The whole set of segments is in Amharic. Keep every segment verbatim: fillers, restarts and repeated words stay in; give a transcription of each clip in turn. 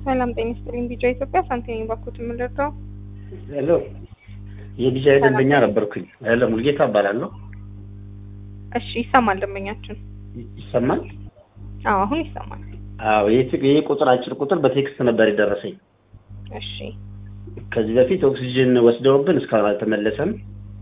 ሰላም ጤና ይስጥልኝ። ቢጫ ኢትዮጵያ ሳንቲም ባኩት ምንድነው? ሄሎ የቢጫ ደንበኛ ነበርኩኝ። ሄሎ ሙልጌታ እባላለሁ። እሺ ይሰማል ደንበኛችን? ይሰማል? አዎ አሁን ይሰማል። አዎ ይሄ ቁጥር አጭር ቁጥር በቴክስት ነበር የደረሰኝ። እሺ ከዚህ በፊት ኦክሲጅን ወስደውብን እስካሁን አልተመለሰም።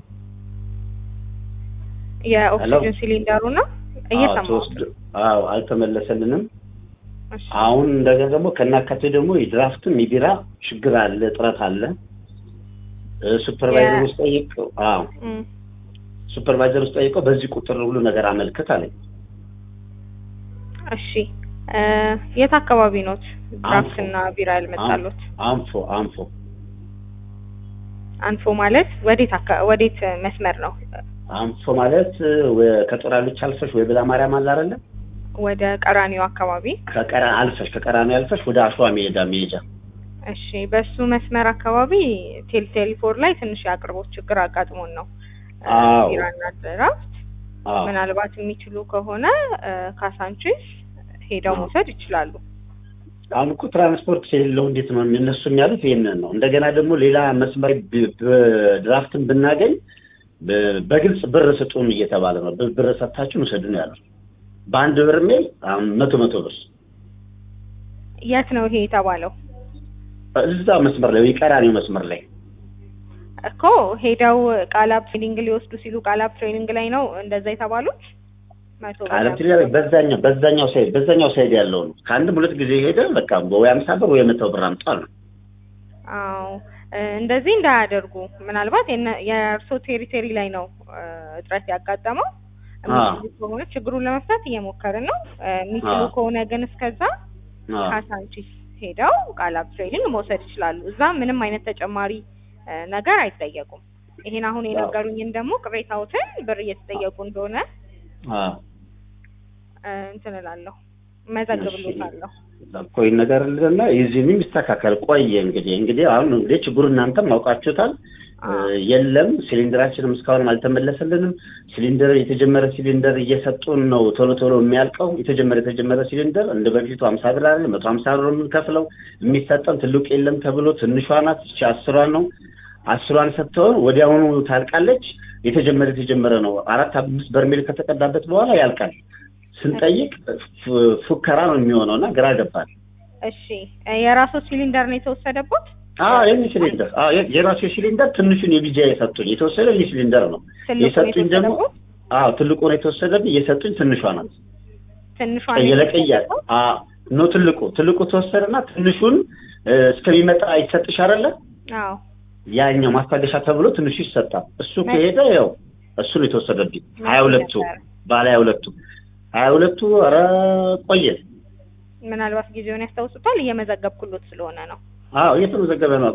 የኦክሲጅን ሲሊንደሩ ነው እየሰማው። አዎ አልተመለሰልንም። እሺ አሁን እንደገና ደግሞ ከናካቴ ደግሞ የድራፍትም የቢራ ችግር አለ፣ ጥረት አለ። ሱፐርቫይዘር ውስጥ ጠይቀው አዎ ሱፐርቫይዘር ውስጥ ጠይቀው በዚህ ቁጥር ሁሉ ነገር አመልክት አለኝ። እሺ የት አካባቢ ነው ድራፍትና ቢራ ያልመጣሉት? አንፎ አንፎ አንፎ ማለት ወዴት ወዴት መስመር ነው? አንፎ ማለት ከጦራሎች አልፈሽ ወይ ብላ ማርያም አለ አይደለ? ወደ ቀራኒዮ አካባቢ ከቀራ አልፈሽ ከቀራኒዮ አልፈሽ ወደ አሸዋ ሜዳ ሜዳ። እሺ በሱ መስመር አካባቢ ቴልቴል ፎር ላይ ትንሽ ያቅርቦት ችግር አጋጥሞን ነው። አዎ ቢራና ድራፍት ምናልባት የሚችሉ ከሆነ ካሳንቺስ ሄደው መውሰድ ይችላሉ። አሁን እኮ ትራንስፖርት የሌለው እንዴት ነው እነሱ የሚያሉት? ይሄንን ነው። እንደገና ደግሞ ሌላ መስመር ድራፍትን ብናገኝ በግልጽ ብር ስጡን እየተባለ ነው። ብር ሰጣችሁ ውሰዱ ነው ያሉት። በአንድ በርሜል መቶ መቶ ብር። የት ነው ይሄ የተባለው? እዛ መስመር ላይ ቀራኒዮ መስመር ላይ እኮ ሄደው ቃላብ ትሬኒንግ ሊወስዱ ሲሉ ቃላብ ትሬኒንግ ላይ ነው እንደዛ የተባሉት። መቶ ቃላብ ትሬኒንግ በዛኛው በዛኛው ሳይድ በዛኛው ሳይድ ያለው ነው። ከአንድም ሁለት ጊዜ ሄደ በቃ ወይ አምሳ ብር ወይ መቶ ብር አምጣሉ። አዎ እንደዚህ እንዳያደርጉ። ምናልባት የእርሶ ቴሪቶሪ ላይ ነው እጥረት ያጋጠመው። የሚችሉ ከሆነ ችግሩን ለመፍታት እየሞከርን ነው። የሚችሉ ከሆነ ግን እስከዛ ካሳንቺስ ሄደው ቃላብ ትሬኒንግ መውሰድ ይችላሉ። እዛ ምንም አይነት ተጨማሪ ነገር አይጠየቁም። ይሄን አሁን የነገሩኝን ደግሞ ቅሬታዎትን ብር እየተጠየቁ እንደሆነ አዎ እንትን እላለሁ መዘግብልዎታለሁ። ቆይ ነገር ለና የዚህም ይስተካከል። ቆይ እንግዲህ እንግዲህ አሁን እንግዲህ ችግሩን እናንተም አውቃችሁታል። የለም ሲሊንደራችንም እስካሁን አልተመለሰልንም። ሲሊንደር የተጀመረ ሲሊንደር እየሰጡን ነው ቶሎ ቶሎ የሚያልቀው። የተጀመረ የተጀመረ ሲሊንደር እንደ በፊቱ ሃምሳ ብር አይደል መቶ ሃምሳ ብር የምንከፍለው። የሚሰጠን ትልቁ የለም ተብሎ ትንሿ ናት እቺ አስሯን ነው። አስሯን ሰጥተው ወዲያውኑ ታልቃለች። የተጀመረ የተጀመረ ነው። አራት አምስት በርሜል ከተቀዳበት በኋላ ያልቃል። ስንጠይቅ ፉከራ ነው የሚሆነውና ግራ ገባል። እሺ የራሱ ሲሊንደር ነው የተወሰደበት? አዎ የኔ ሲሊንደር አዎ የራሱ ሲሊንደር ትንሹን የቢጃ የሰጡኝ የተወሰደ የኔ ሲሊንደር ነው የሰጡኝ። ደግሞ አዎ ትልቁ ነው የተወሰደብኝ። የሰጡኝ ትንሿ ናት። ትንሿ የለቀያ አዎ ነው ትልቁ ትልቁ ተወሰደና ትንሹን እስከሚመጣ ይሰጥሽ አይደለ? አዎ ያኛው ማስታገሻ ተብሎ ትንሹ ይሰጣል። እሱ ከሄደ ያው እሱ ነው የተወሰደብኝ። ሀያ ሁለቱ ባለ ሀያ ሁለቱ ሀያ ሁለቱ ኧረ ቆየ። ምናልባት ጊዜውን ያስታውሱታል? እየመዘገብኩሎት ስለሆነ ነው። አዎ እየተመዘገበ ነው።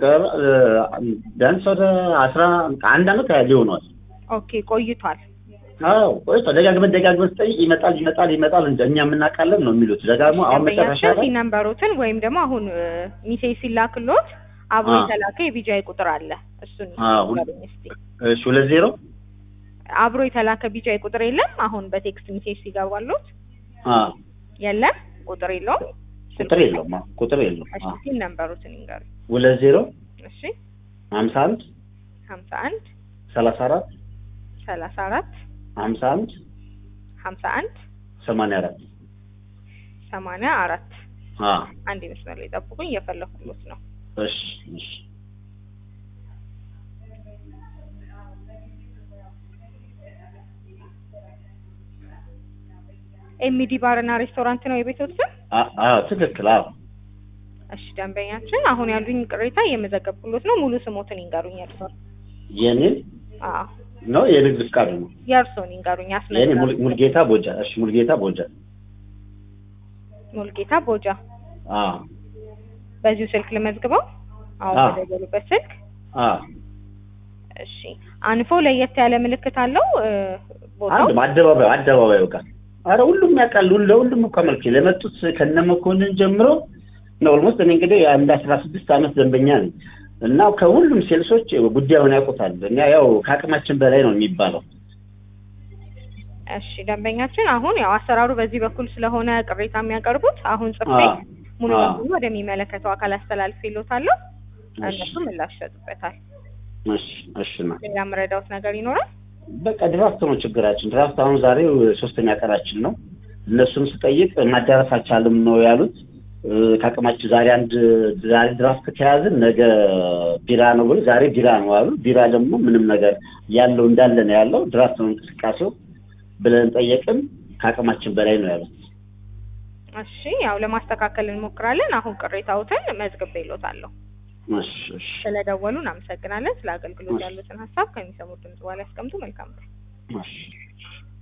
ቢያንስ ወደ አስራ አንድ አመት ሊሆነዋል። ኦኬ ቆይቷል። አዎ ቆይቷል። ደጋግመን ደጋግመን ስጠይቅ ይመጣል ይመጣል ይመጣል እንጂ እኛ የምናውቃለን ነው የሚሉት። ደጋግሞ አሁን መጨረሻ ላይ ነምበሮትን ወይም ደግሞ አሁን ሚሴጅ ሲላክሎት አብሮ የተላከ የቢጃይ ቁጥር አለ። እሱን እስቲ እሺ ሁለት ዜሮ አብሮ የተላከ ቢጃይ ቁጥር የለም? አሁን በቴክስት ሚሴጅ ሲገባሎት አዎ የለም ቁጥር የለውም? ቁጥር የለውም። ቁጥር የለውም። እሺ ሲል ነምበሩትን ይንገሩ። ሁለት ዜሮ እሺ ሀምሳ አንድ ሀምሳ አንድ ሰላሳ አራት ሰላሳ አራት ሀምሳ አንድ ሀምሳ አንድ ሰማንያ አራት ሰማንያ አራት አዎ አንድ መስመር ላይ ጠብቁኝ እየፈለኩሎት ነው። እሺ እሺ ኤምዲ ባርና ሬስቶራንት ነው የቤቶት ስም? አዎ ትክክል። አዎ እሺ ደንበኛችን አሁን ያሉኝ ቅሬታ የመዘገብኩሎት ነው። ሙሉ ስሞትን ይንገሩኝ እርሶን። የኔን? አዎ ነው የንግድ ፍቃድ ነው። የእርሶን ይንገሩኝ። አስመጣ የኔ ሙልጌታ ቦጃ። እሺ ሙልጌታ ቦጃ። ሙልጌታ ቦጃ። አዎ በዚሁ ስልክ ልመዝግበው? አዎ በደወሉበት ስልክ? አዎ እሺ አንፎ ለየት ያለ ምልክት አለው ቦታው? አንድ አደባባይ አደባባይ በቃ አረ ሁሉም ያውቃል። ለሁሉም እኮ መልክ ለመጡት ከነመኮንን ጀምሮ ነው። ኦልሞስት እኔ እንግዲህ አንድ አስራ ስድስት አመት ደንበኛ ነኝ እና ከሁሉም ሴልሶች ጉዳዩን ያውቁታል። እና ያው ከአቅማችን በላይ ነው የሚባለው። እሺ ደንበኛችን አሁን ያው አሰራሩ በዚህ በኩል ስለሆነ ቅሬታ የሚያቀርቡት አሁን ጽፌ ሙሉ በሙሉ ወደሚመለከተው አካል አስተላልፌልዎታለሁ። እነሱ ምላሽ ይሰጡበታል። እሺ እሺ ነው። ሌላ መረዳት ነገር ይኖራል? በቃ ድራፍት ነው ችግራችን። ድራፍት አሁን ዛሬ ሶስተኛ ቀናችን ነው። እነሱን ስጠይቅ ማዳረስ አልቻልም ነው ያሉት። ካቀማችሁ ዛሬ አንድ ዛሬ ድራፍት ከያዝን ነገ ቢራ ነው ብሎ ዛሬ ቢራ ነው አሉ። ቢራ ደግሞ ምንም ነገር ያለው እንዳለ ነው ያለው። ድራፍት ነው እንቅስቃሴው ብለን ጠየቅን። ካቀማችን በላይ ነው ያሉት። እሺ ያው ለማስተካከል እንሞክራለን። አሁን ቅሬታዎትን መዝግቤልዎታለሁ። እሺ እሺ። ስለደወሉ እናመሰግናለን። ስለ አገልግሎት ያሉትን ሐሳብ ከሚሰሙት ድምጽ በኋላ ያስቀምጡ። መልካም ነው። እሺ።